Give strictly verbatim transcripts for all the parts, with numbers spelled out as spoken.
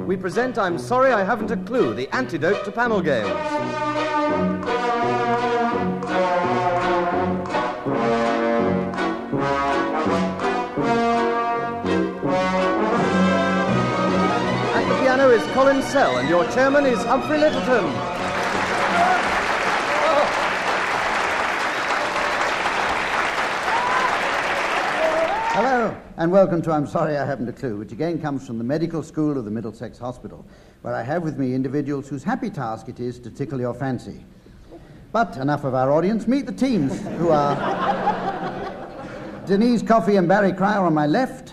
we present I'm Sorry I Haven't a Clue, the antidote to panel games. At the piano is Colin Sell, and your chairman is Humphrey Littleton. Hello, and welcome to I'm Sorry I Haven't a Clue, which again comes from the Medical School of the Middlesex Hospital, where I have with me individuals whose happy task it is to tickle your fancy. But enough of our audience. Meet the teams, who are Denise Coffey and Barry Cryer on my left,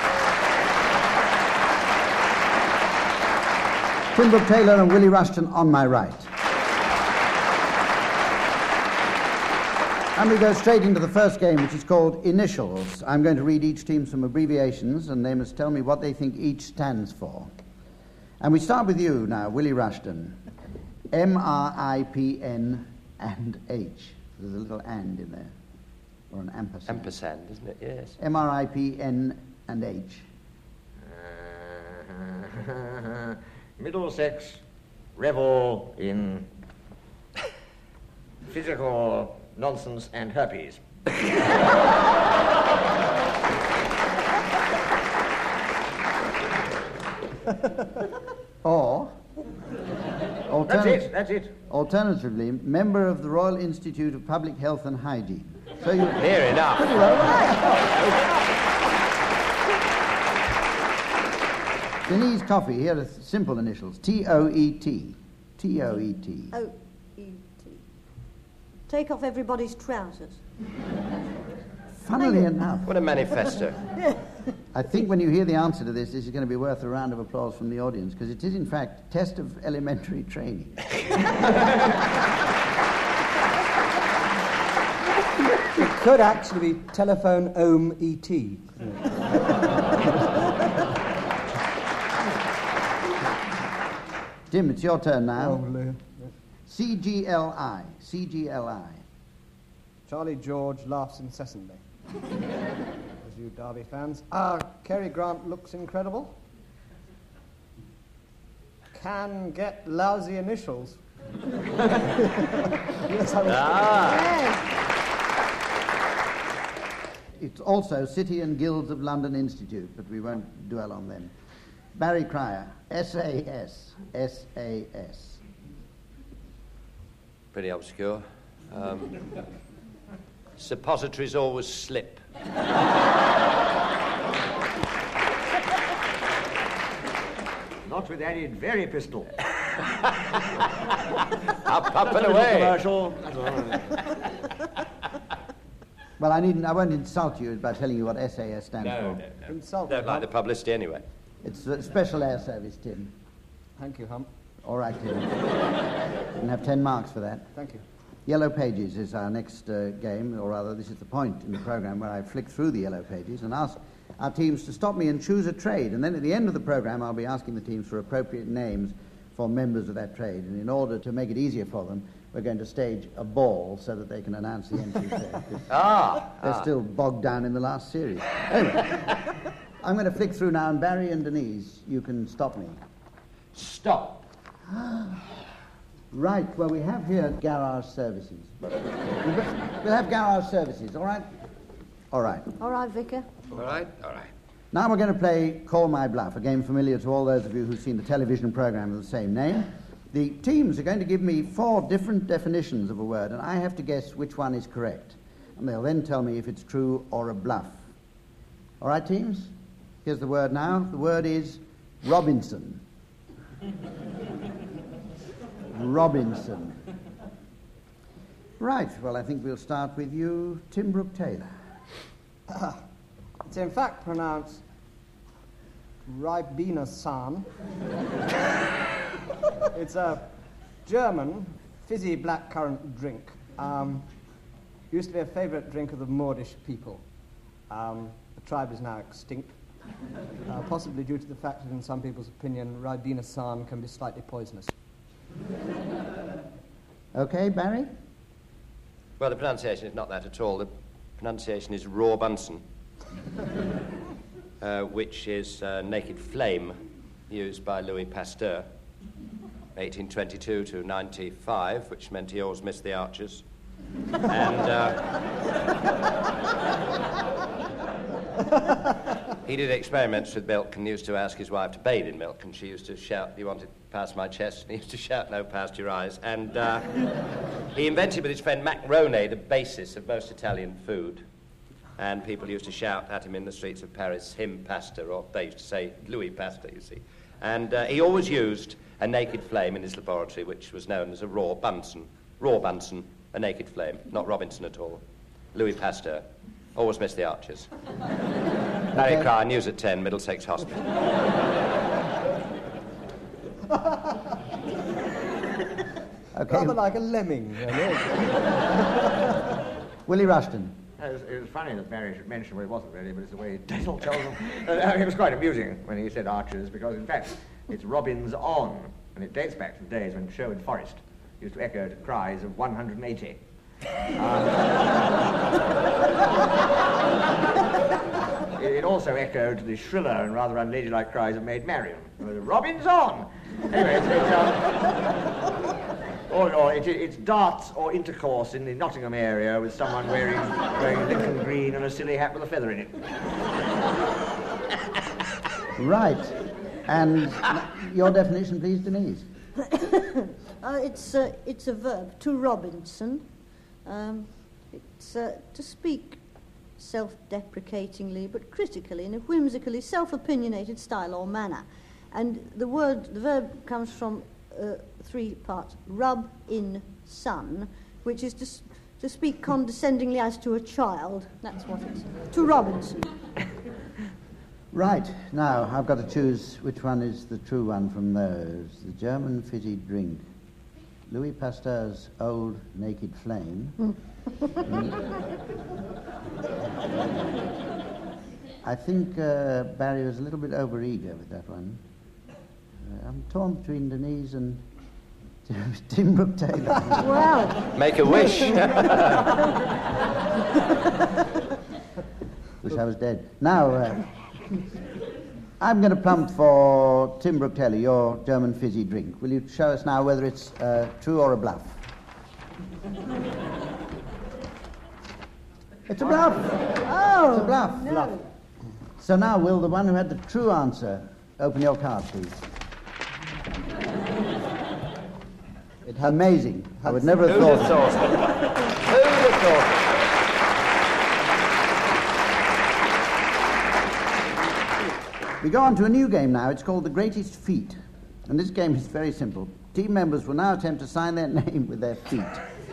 Tim Brooke Taylor and Willie Rushton on my right. And we go straight into the first game, which is called Initials. I'm going to read each team some abbreviations, and they must tell me what they think each stands for. And we start with you now, Willie Rushton. M R I P N and H. There's a little and in there, or an ampersand. Ampersand, isn't it? Yes. M R I P N and H. Uh, Middlesex revel in physical nonsense and herpes. Or, That's it, that's it. alternatively, member of the Royal Institute of Public Health and Hygiene. So you Fair enough. pretty well right. Denise Coffey, here are simple initials. T O E T. T O E T. O E T. Take off everybody's trousers. Funnily enough, What a manifesto. I think when you hear the answer to this, this is going to be worth a round of applause from the audience, because it is, in fact, test of elementary training. It could actually be telephone ohm E T. Tim, it's your turn now. Oh, Lou. C G L I. C G L I. Charlie George laughs incessantly. As you Derby fans. Ah, Cary Grant looks incredible. Can get lousy initials. Yes, I was... Ah. It's also City and Guilds of London Institute, but we won't dwell on them. Barry Cryer. S A S. S A S. Pretty obscure. Um, suppositories always slip. Not with added very pistol. Up, up and Little away. commercial. Well, I needn't. I won't insult you by telling you what S A S stands No, for. no, no. Insult. Don't like the publicity anyway. It's a Special Air Service, Tim. Thank you, Hump. All right, Tim. You can have ten marks for that. Thank you. Yellow Pages is our next uh, game, or rather, this is the point in the programme where I flick through the Yellow Pages and ask our teams to stop me and choose a trade. And then at the end of the programme, I'll be asking the teams for appropriate names for members of that trade. And in order to make it easier for them, we're going to stage a ball so that they can announce the entry there. Ah. They're ah. still bogged down in the last series. Anyway, I'm going to flick through now, and Barry and Denise, you can stop me. Stop. Right, well, we have here garage services. We'll have garage services, all right? All right. All right, Vicar. All right, all right. Now we're going to play Call My Bluff, a game familiar to all those of you who've seen the television program of the same name. The teams are going to give me four different definitions of a word, and I have to guess which one is correct. And they'll then tell me if it's true or a bluff. All right, teams? Here's the word now. The word is Robinson. Robinson. Right, well, I think we'll start with you, Tim Brooke Taylor. Uh, it's in fact pronounced Ribena-san. It's a German fizzy blackcurrant drink. Um, used to be a favourite drink of the Moorish people. Um, the tribe is now extinct, uh, possibly due to the fact that in some people's opinion, Ribena-san can be slightly poisonous. Okay, Barry? Well, the pronunciation is not that at all. The pronunciation is Raw Bunsen, uh, which is uh, naked flame. used by Louis Pasteur, eighteen twenty-two to ninety-five, which meant he always missed the archers. And uh, he did experiments with milk and used to ask his wife to bathe in milk, and she used to shout, "Do you want it past my chest?" And he used to shout, "No, past your eyes." And uh, he invented with his friend Macrone the basis of most Italian food. And people used to shout at him in the streets of Paris, "Him Pasteur," or they used to say, "Louis Pasteur," you see. And uh, he always used a naked flame in his laboratory, which was known as a raw Bunsen. Raw Bunsen, a naked flame, not Robinson at all. Louis Pasteur. Always missed the archers. Barry Cryer, News at ten, Middlesex Hospital. Okay. Rather like a lemming. Willie Rushton. It was, it was funny that Barry should mention, well, it wasn't really, but it's the way Diesel tells them. Uh, it was quite amusing when he said archers, because in fact it's Robins on, and it dates back to the days when Sherwood Forest used to echo to cries of one hundred eighty. Um, it, it also echoed to the shriller and rather unladylike cries of Maid Marian. Robins on! Anyway, it's, it's, um, or, or it, it's darts or intercourse in the Nottingham area with someone wearing, wearing Lincoln green and a silly hat with a feather in it. Right. And your definition, please, Denise. uh, it's, uh, it's a verb, to Robinson. Um, it's uh, to speak self-deprecatingly but critically in a whimsically self-opinionated style or manner. And the word, the verb comes from uh, three parts. Rub in sun, which is to, s- to speak condescendingly as to a child. That's what it's. To Robinson. Right. Now, I've got to choose which one is the true one from those. The German fizzy drink. Louis Pasteur's old naked flame. I think uh, Barry was a little bit overeager with that one. Uh, I'm torn between Denise and Tim Brooke Taylor. Well. Make a wish. Wish I was dead. Now, uh, I'm going to plump for Tim Brooke Taylor, your German fizzy drink. Will you show us now whether it's uh, true or a bluff? It's a bluff. Oh. It's a bluff. No. Bluff. So now, will the one who had the true answer open your card, please? It's amazing. I would never have Who'd thought. have thought it? Who'd have thought it? We go on to a new game now. It's called The Greatest Feat. And this game is very simple. Team members will now attempt to sign their name with their feet.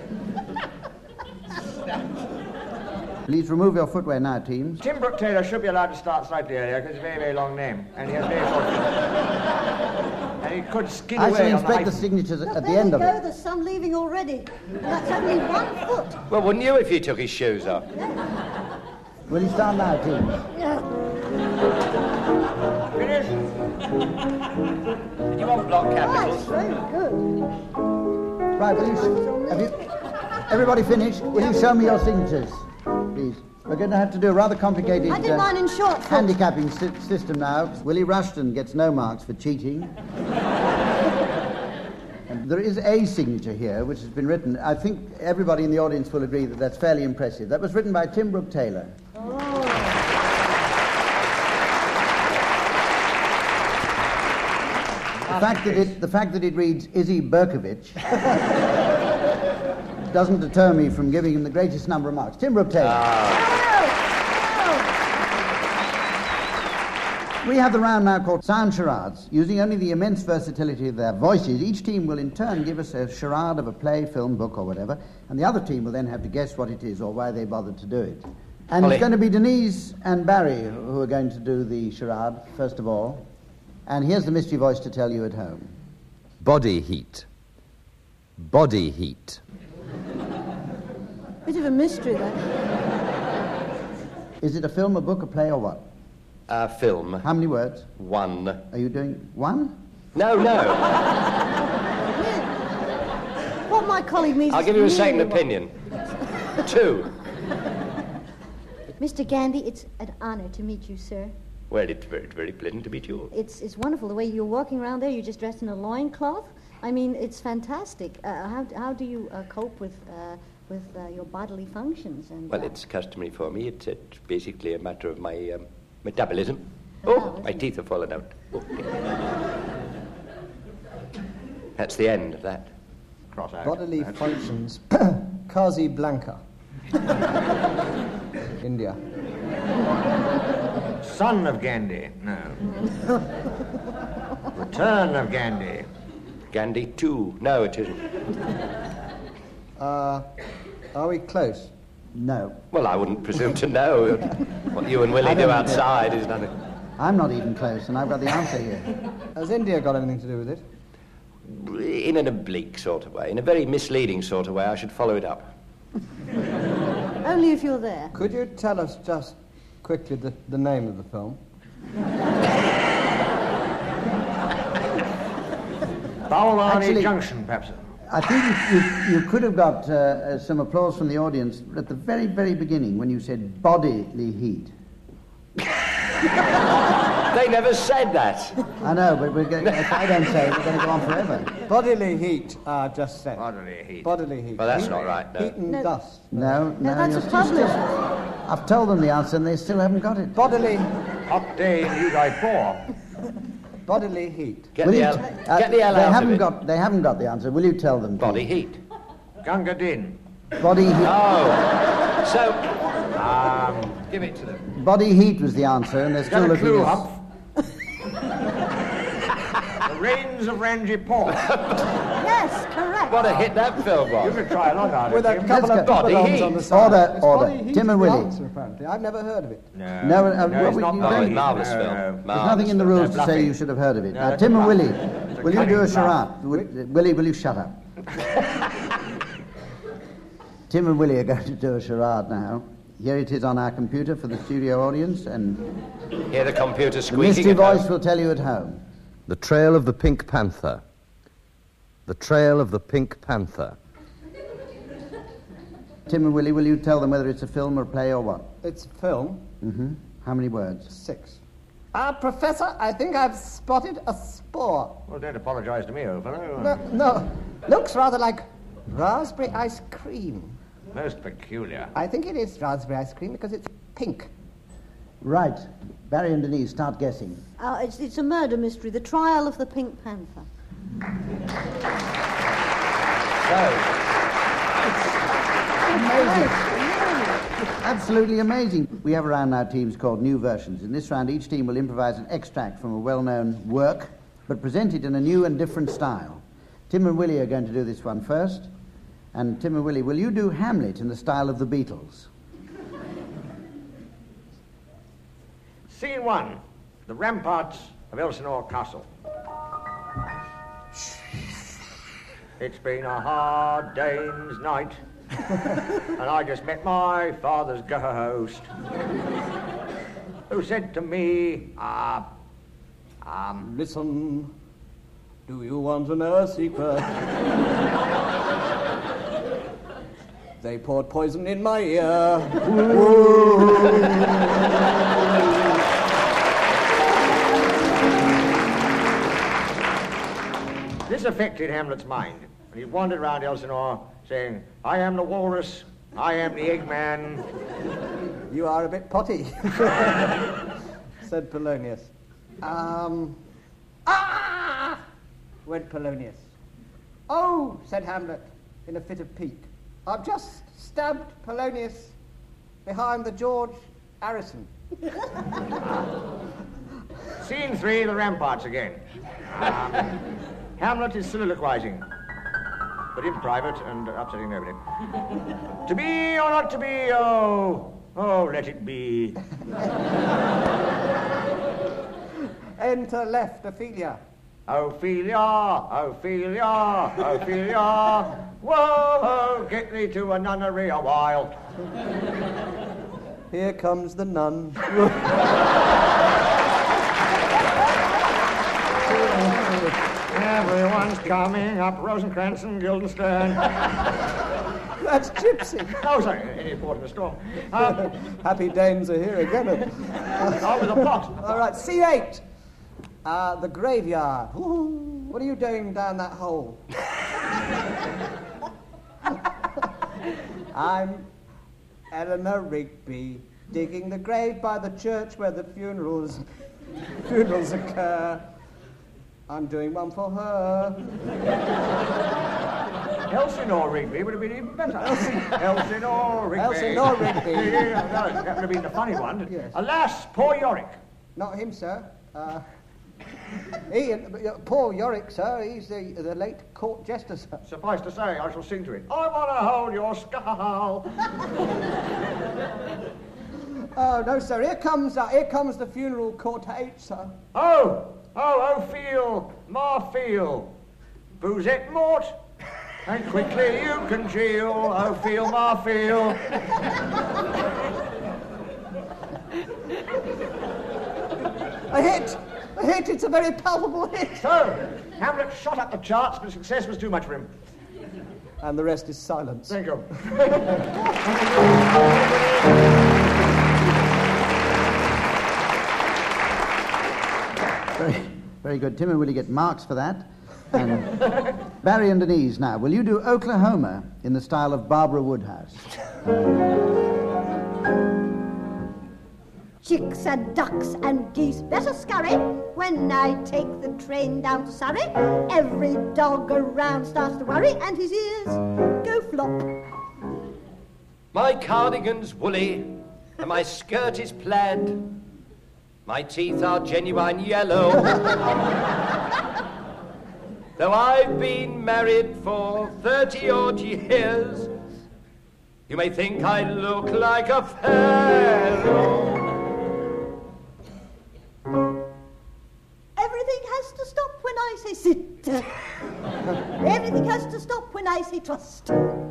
Please remove your footwear now, teams. Tim Brooke Taylor should be allowed to start slightly earlier because it's a very, very long name, and he has very short and he could skid I away shall on inspect the the hyphen. signatures Well, at the there end we of go. it. There's some leaving already. And that's only one foot. Well, wouldn't you if he took his shoes off? Will you start now, teams? Yeah. Finish. Did you want block Right, capitals? very good. Right, will you, sh- have you, everybody finished? Will you show me your signatures, please? We're going to have to do a rather complicated I did uh, mine in short foot. handicapping si- system now. Willie Rushton gets no marks for cheating. And there is a signature here which has been written. I think everybody in the audience will agree that that's fairly impressive. That was written by Tim Brooke Taylor. Oh. The fact that it, the fact that it reads Izzy Berkovich doesn't deter me from giving him the greatest number of marks. Tim Brooke Taylor. We have the round now called Sound Charades. Using only the immense versatility of their voices, each team will in turn give us a charade of a play, film, book, or whatever, and the other team will then have to guess what it is or why they bothered to do it. And Ollie. it's going to be Denise and Barry who are going to do the charade, first of all. And here's the mystery voice to tell you at home. Body heat. Body heat. Bit of a mystery, then. Is it a film, a book, a play, or what? Uh, film. How many words? One. Are you doing one? No, no. What my colleague means I'll is give you a second really opinion. Two. Mister Gandhi, it's an honour to meet you, sir. Well, it's very, very pleasant to meet you. It's it's wonderful the way you're walking around there. You're just dressed in a loincloth. I mean, it's fantastic. Uh, how how do you uh, cope with uh, with uh, your bodily functions? And Well, uh, it's customary for me. It's, it's basically a matter of my um, metabolism. Oh, Oh, isn't my it? teeth have fallen out. Oh. That's the end of that. Cross out. Bodily That's- functions. Casablanca. India. Son of Gandhi. No. Return of Gandhi. Gandhi two. No, it isn't. Uh, are we close? No. Well, I wouldn't presume to know. What you and I Willie don't do think outside is nothing. I'm not even close, and I've got the answer here. Has India got anything to do with it? In an oblique sort of way, in a very misleading sort of way, I should follow it up. only if you're there. Could you tell us just quickly the, the name of the film? Bowlani Actually- Junction, perhaps. I think you, you, you could have got uh, uh, some applause from the audience at the very, very beginning when you said bodily heat. They never said that. I know, but we're going, if I don't say it, we're going to go on forever. Bodily heat, uh, just said. Bodily heat. Bodily heat. Well, that's heat, not right, no. Heat and No. dust. No, no, No, that's you're a still- published. still- I've told them the answer and they still haven't got it. Bodily, Hot day in Udaipur. bodily heat. Get Will the you L, t- uh, get the L they out haven't of it. got. They haven't got the answer. Will you tell them? Body please? heat. Gunga Din. Body heat. Oh. So, um, give it to them. Body heat was the answer, and they're still Got a looking. clue, at- Humph? The Rains of Ranjipur. Yes, correct. What a hit that film You was. could try a lot out With of a it. couple Let's of go. Body bombs heat. on the side. Order, Is order. Body heat Tim and the Willie. answer, apparently. I've never heard of it. No, No, uh, no, what it's would not you body think? heat. Marvellous No, film. no. There's Marvellous nothing in the film. rules to say bluffing. you should have heard of it. No, now, that's Tim a and bluff. Willie, It's a will you do a cunning bluff. charade? Will- Willie, will you shut up? Tim and Willie are going to do a charade now. Here it is on our computer for the studio audience, and Hear the computer the squeaking. misty at voice home. will tell you at home. The Trail of the Pink Panther. The Trail of the Pink Panther. Tim and Willie, will you tell them whether it's a film or play or what? It's film. Mm-hmm. How many words? Six. Uh, Professor, I think I've spotted a spore. Well, don't apologise to me, old fellow. No, no, looks rather like raspberry ice cream. Most peculiar. I think it is raspberry ice cream because it's pink. Right. Barry and Denise, start guessing. Uh, it's, it's a murder mystery, The Trial of the Pink Panther. Amazing. Absolutely amazing. We have around now teams called New Versions. In this round, each team will improvise an extract from a well-known work, but present it in a new and different style. Tim and Willie are going to do this one first. And Tim and Willie, will you do Hamlet in the style of the Beatles? Scene one. The ramparts of Elsinore Castle. It's been a hard day's night, and I just met my father's ghost, who said to me, uh, um, Listen, do you want to know a secret? They poured poison in my ear. this affected Hamlet's mind, and he wandered round Elsinore saying, I am the walrus, I am the Eggman. You are a bit potty, said Polonius. Um, ah! went Polonius. Oh, said Hamlet in a fit of pique. I've just stabbed Polonius behind the George Harrison. Scene three, the ramparts again. Um, Hamlet is soliloquizing, but in private and upsetting nobody. To be or not to be, oh, oh, let it be. Enter left Ophelia. Ophelia, Ophelia, Ophelia, whoa, get thee to a nunnery a while. Here comes the nun. Everyone's coming up Rosencrantz and Guildenstern. That's Gypsy. Oh, sorry, any port in a storm. Um, Happy Danes are here again. oh, with a plot. All right, C eight. Uh, the graveyard. Ooh, what are you doing down that hole? I'm Eleanor Rigby, digging the grave by the church where the funerals funerals occur. I'm doing one for her. Elsinore Rigby would have been even better. Elsinore Rigby. Elsinore Rigby. Yeah, no, that would have been the funny one. Yes. Alas, poor Yorick. Not him, sir. Uh, Ian, uh, Paul Yorick, sir. He's the the late court jester, sir. Suffice to say, I shall sing to it. I want to hold your skull. Oh no, sir. Here comes uh, here comes the funeral cortege, sir. Oh, oh, oh, feel, ma feel. Vous êtes mort, and quickly you congeal. Oh, feel, ma feel. A hit! A hit! It's a very palpable hit! So, Hamlet shot up the charts, but success was too much for him. And the rest is silence. Thank you. Very, very good. Tim and Willie get marks for that. And Barry and Denise, now, will you do Oklahoma in the style of Barbara Woodhouse? Chicks and ducks and geese better scurry when I take the train down to Surrey. Every dog around starts to worry and his ears go flop. My cardigan's woolly and my skirt is plaid. My teeth are genuine yellow. Though I've been married for thirty-odd years, you may think I look like a fellow. Everything has to stop when I say sit. Everything has to stop when I say trust.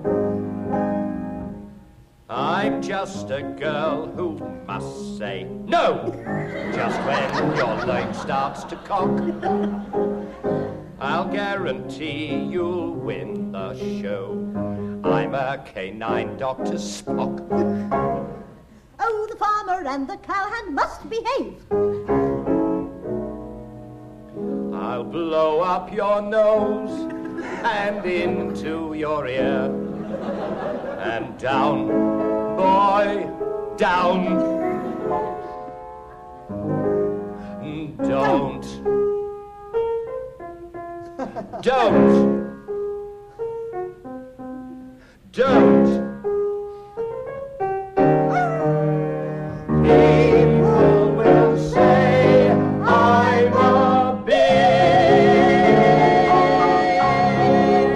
I'm just a girl who must say no, just when your line starts to cock. I'll guarantee you'll win the show. I'm a canine Doctor Spock. Oh, the farmer and the cowhand must behave. I'll blow up your nose and into your ear. And down, boy, down. Don't. Don't. Don't. People will say I'm a bitch.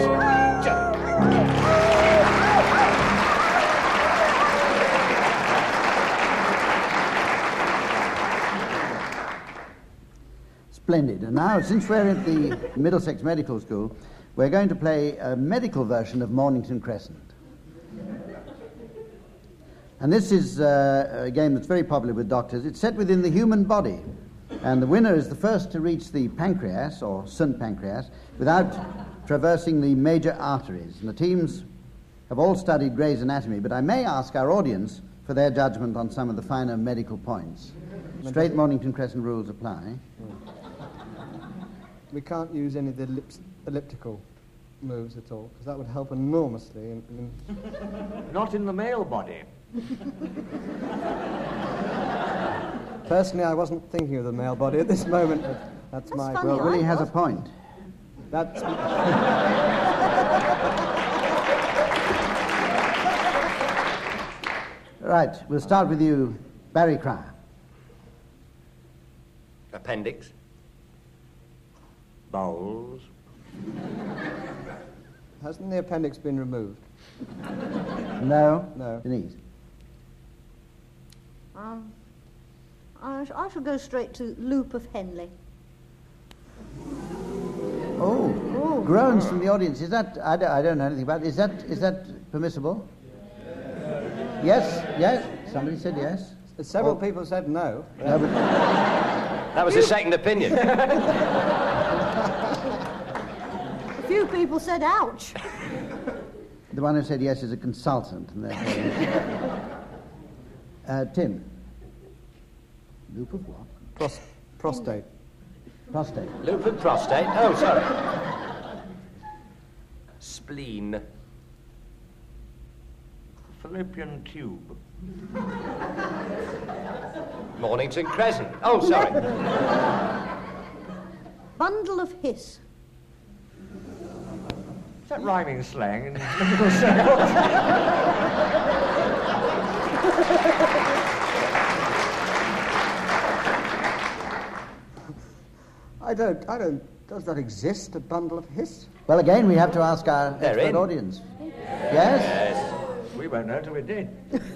Splendid. And now, since we're at the Middlesex Medical School, we're going to play a medical version of Mornington Crescent. And this is uh, a game that's very popular with doctors. It's set within the human body. And the winner is the first to reach the pancreas, or Saint Pancreas, without traversing the major arteries. And the teams have all studied Gray's Anatomy, but I may ask our audience for their judgment on some of the finer medical points. Straight Mornington Crescent rules apply. We can't use any of the ellips- elliptical moves at all, because that would help enormously. In, in Not in the male body. Personally, I wasn't thinking of the male body at this moment, but that's, That's my... funny. Well, I Willie has a was. point. That's... Right, we'll start with you, Barry Cryer. Appendix. Bowels. Hasn't the appendix been removed? No? No. Denise? Um, I, sh- I shall go straight to Loop of Henley. Oh, groans from the audience. Is that, I don't, I don't know anything about it. Is that, is that permissible? Yes, yes. Somebody said yes. Several Oh. people said no. No, but That was a second opinion. A few people said ouch. The one who said yes is a consultant. And uh, Tim. Loop of what? Pros- prostate. Prostate. Loop of prostate. Oh, sorry. Spleen. Fallopian tube. Mornington Crescent. Oh, sorry. Bundle of hiss. Is that rhyming slang in mythical circles? I don't, I don't, does that exist, a bundle of hiss? Well, again, we have to ask our They're expert in. audience. Yes? Yes. We won't know till we're dead.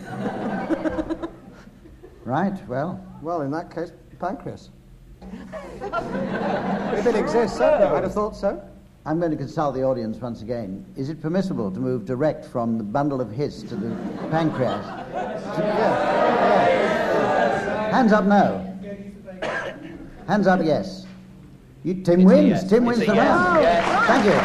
Right, well, Well, in that case, pancreas. If it exists, so, I'd have thought so. I'm going to consult the audience once again. Is it permissible to move direct from the bundle of hiss to the pancreas? Yeah. Hands up, no. Hands up, yes. You, Tim It's a wins. yes. Tim It's wins a the yes. round. Yes. Thank you.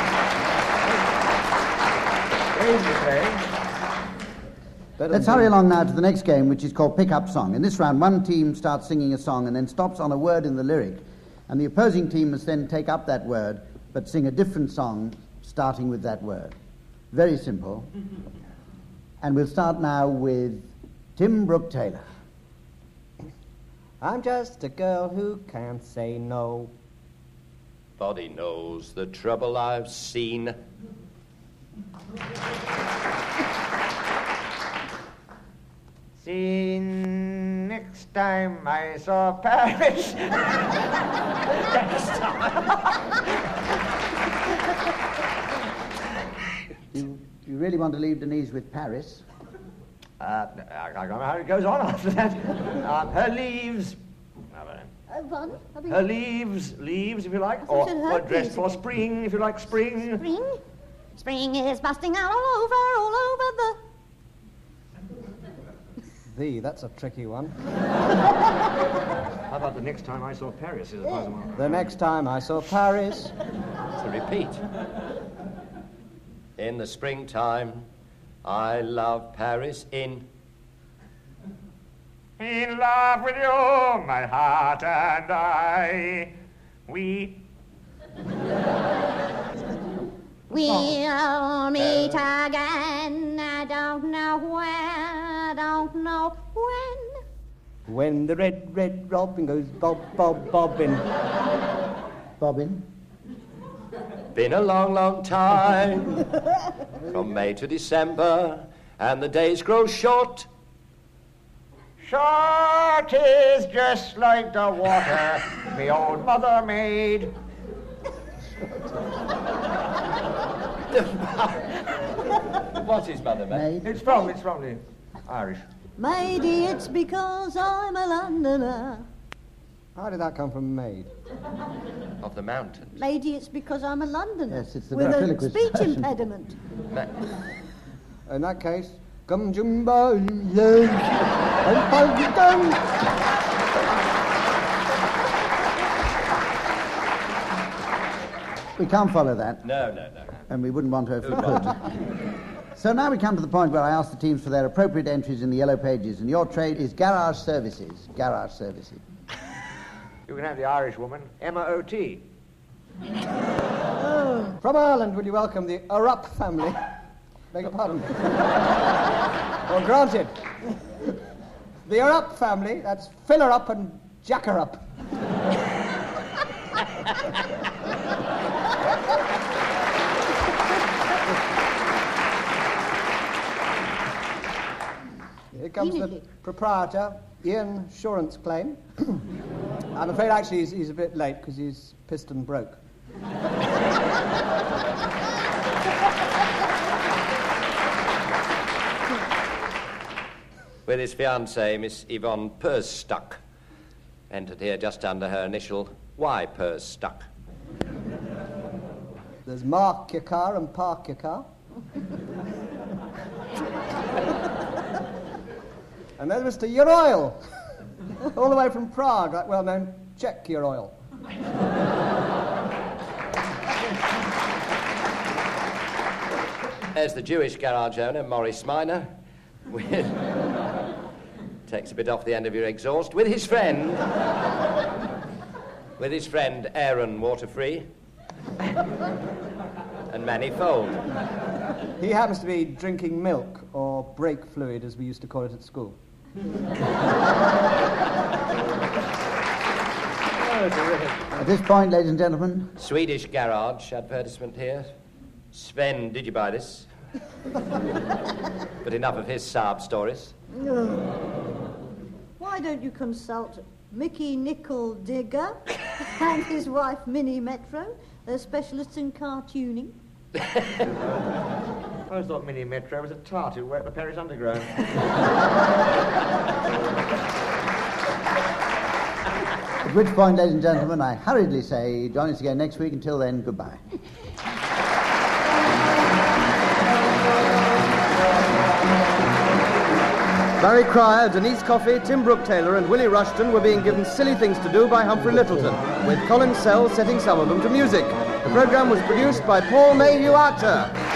Better Let's than hurry being- along now to the next game, which is called Pick-Up Song. In this round, one team starts singing a song and then stops on a word in the lyric, and the opposing team must then take up that word but sing a different song starting with that word. Very simple. And we'll start now with Tim Brooke Taylor. I'm just a girl who can't say no. Body knows the trouble I've seen. See, next time I saw Paris. Next time. You, you really want to leave Denise with Paris? Uh, I I don't know how it goes on after that. Um, her leaves. I don't know. Uh, one. I mean, Her leaves, leaves, if you like, I or, thought you said or her dress leaves for again. spring, if you like, spring. Spring. Spring is busting out all over, all over the. The, that's a tricky one. How about the next time I saw Paris? Is as far as I'm aware. The next time I saw Paris, To repeat. In the springtime, I love Paris in. In love with you, my heart and I. We. We'll meet again. I don't know where, I don't know when. when the red, red robin goes bob, bob, bobbing. Bobbin? Been a long, long time. From May to December, and the days grow short. Short is just like the water me old mother made. What's his mother, mate? Maid? It's from, it's from the Irish. Maybe it's because I'm a Londoner. How did that come from maid? Of the mountains. Maybe it's because I'm a Londoner. Yes, it's the with a ventriloquist speech person. impediment. Ma- In that case, come jumbo, yes, and find it done. We can't follow that, No, no, no. and we wouldn't want to if we could. So now we come to the point where I ask the teams for their appropriate entries in the yellow pages, and your trade is garage services. Garage services. You can have the Irish woman, Emma O T. From Ireland, would you welcome the Arup family? Beg your pardon. Well, granted. The Arup family, that's Filler Up and Jacker Up. Here comes the Immediately. proprietor, Ian Insurance Claim. I'm afraid actually he's, he's a bit late because his piston broke. With his fiancée, Miss Yvonne Purse-Stuck. Entered here just under her initial Y Purse-Stuck. There's Mark your car and Park your car. And there's Mister Uroil, all the way from Prague, that well-known Czech Uroil. There's the Jewish garage owner, Maurice Minor, with... takes a bit off the end of your exhaust, with his friend... with his friend Aaron Waterfree. And Manifold. He happens to be drinking milk, or brake fluid, as we used to call it at school. At this point, ladies and gentlemen... Swedish garage advertisement here. Sven, did you buy this? But enough of his Saab stories. Why don't you consult Mickey Nickel Digger and his wife Minnie Metro? They're specialists in car tuning. I always thought Minnie Metro was a tart who worked the Paris Underground. At which point, ladies and gentlemen, I hurriedly say, join us again next week. Until then, goodbye. Barry Cryer, Denise Coffey, Tim Brooke Taylor and Willie Rushton were being given silly things to do by Humphrey Lyttelton, with Colin Sell setting some of them to music. The programme was produced by Paul Mayhew Archer.